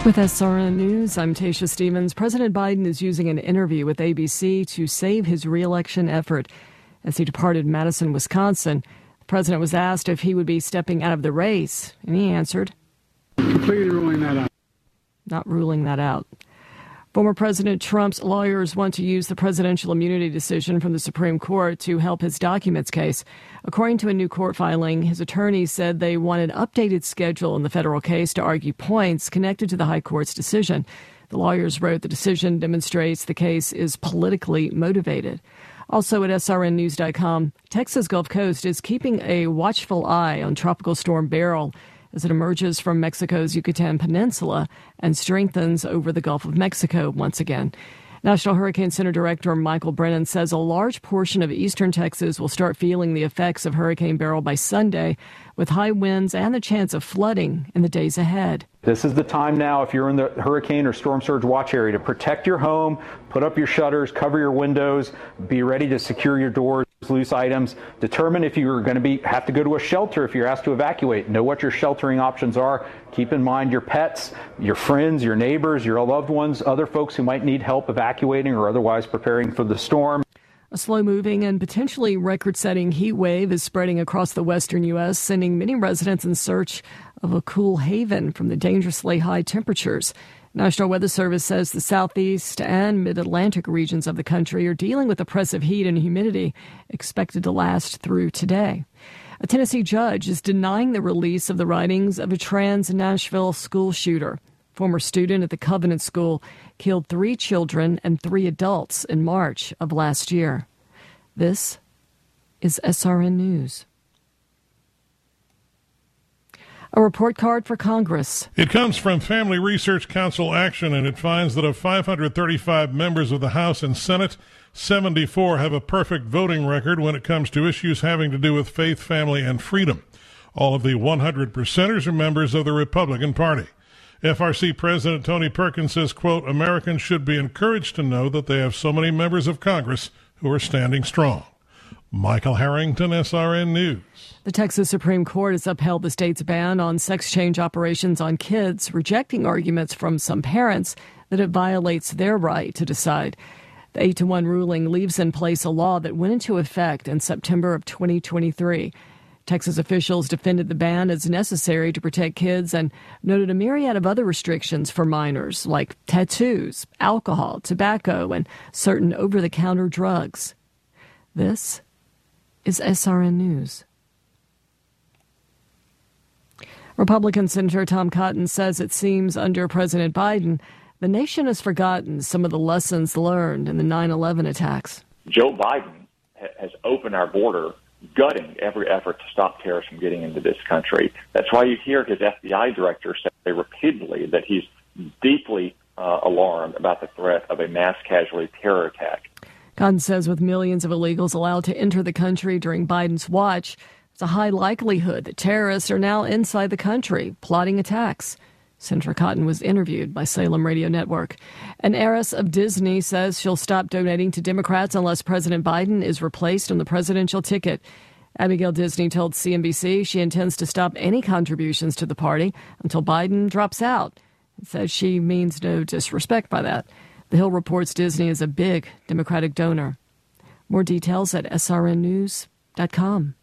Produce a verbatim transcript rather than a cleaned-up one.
With S R N News, I'm Tasha Stevens. President Biden is using an interview with A B C to save his re-election effort. As he departed Madison, Wisconsin, the president was asked if he would be stepping out of the race, and he answered, completely ruling that out. Not ruling that out. Former President Trump's lawyers want to use the presidential immunity decision from the Supreme Court to help his documents case. According to a new court filing, his attorneys said they want an updated schedule in the federal case to argue points connected to the high court's decision. The lawyers wrote the decision demonstrates the case is politically motivated. Also at S R N news dot com, Texas Gulf Coast is keeping a watchful eye on Tropical Storm Beryl as it emerges from Mexico's Yucatan Peninsula and strengthens over the Gulf of Mexico once again. National Hurricane Center Director Michael Brennan says a large portion of eastern Texas will start feeling the effects of Hurricane Beryl by Sunday, with high winds and the chance of flooding in the days ahead. This is the time now, if you're in the hurricane or storm surge watch area, to protect your home, put up your shutters, cover your windows, be ready to secure your doors, loose items, determine if you're going to be have to go to a shelter if you're asked to evacuate. Know what your sheltering options are. Keep in mind your pets, your friends, your neighbors, your loved ones, other folks who might need help evacuating or otherwise preparing for the storm. A slow-moving and potentially record-setting heat wave is spreading across the western U S, sending many residents in search of a cool haven from the dangerously high temperatures. National Weather Service says the southeast and mid-Atlantic regions of the country are dealing with oppressive heat and humidity expected to last through today. A Tennessee judge is denying the release of the writings of a trans Nashville school shooter. Former student at the Covenant School killed three children and three adults in March of last year. This is S R N News. A report card for Congress. It comes from Family Research Council Action, and it finds that of five hundred thirty-five members of the House and Senate, seventy-four have a perfect voting record when it comes to issues having to do with faith, family, and freedom. All of the one hundred percenters are members of the Republican Party. F R C President Tony Perkins says, quote, Americans should be encouraged to know that they have so many members of Congress who are standing strong. Michael Harrington, S R N News. The Texas Supreme Court has upheld the state's ban on sex change operations on kids, rejecting arguments from some parents that it violates their right to decide. The eight to one ruling leaves in place a law that went into effect in September of twenty twenty-three. Texas officials defended the ban as necessary to protect kids and noted a myriad of other restrictions for minors, like tattoos, alcohol, tobacco, and certain over-the-counter drugs. This is S R N News. Republican Senator Tom Cotton says it seems under President Biden, the nation has forgotten some of the lessons learned in the nine eleven attacks. Joe Biden has opened our border, gutting every effort to stop terrorists from getting into this country. That's why you hear his F B I director say repeatedly that he's deeply uh, alarmed about the threat of a mass casualty terror attack. Cotton says with millions of illegals allowed to enter the country during Biden's watch, it's a high likelihood that terrorists are now inside the country plotting attacks. Senator Cotton was interviewed by Salem Radio Network. An heiress of Disney says she'll stop donating to Democrats unless President Biden is replaced on the presidential ticket. Abigail Disney told C N B C she intends to stop any contributions to the party until Biden drops out. It says she means no disrespect by that. The Hill reports Disney is a big Democratic donor. More details at S R N news dot com.